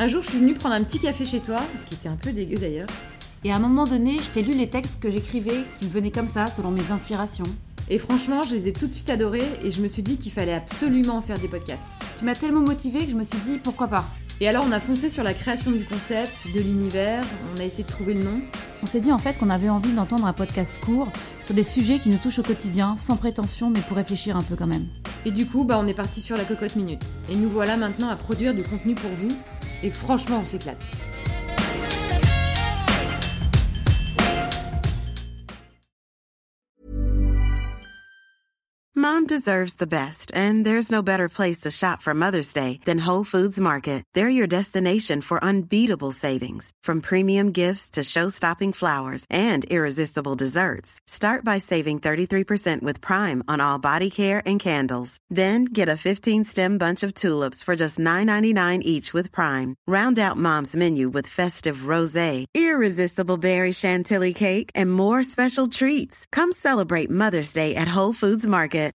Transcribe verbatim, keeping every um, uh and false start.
Un jour, je suis venue prendre un petit café chez toi, qui était un peu dégueu d'ailleurs. Et à un moment donné, je t'ai lu les textes que j'écrivais, qui me venaient comme ça, selon mes inspirations. Et franchement, je les ai tout de suite adorés et je me suis dit qu'il fallait absolument faire des podcasts. Tu m'as tellement motivée que je me suis dit, pourquoi pas ? Et alors, on a foncé sur la création du concept, de l'univers, on a essayé de trouver le nom. On s'est dit en fait qu'on avait envie d'entendre un podcast court sur des sujets qui nous touchent au quotidien, sans prétention, mais pour réfléchir un peu quand même. Et du coup, bah, on est parti sur la cocotte minute. Et nous voilà maintenant à produire du contenu pour vous. Et franchement, on s'éclate. Mom deserves the best, and there's no better place to shop for Mother's Day than Whole Foods Market. They're your destination for unbeatable savings, from premium gifts to show-stopping flowers and irresistible desserts. Start by saving thirty-three percent with Prime on all body care and candles. Then get a fifteen-stem bunch of tulips for just nine ninety-nine each with Prime. Round out Mom's menu with festive rosé, irresistible berry chantilly cake, and more special treats. Come celebrate Mother's Day at Whole Foods Market.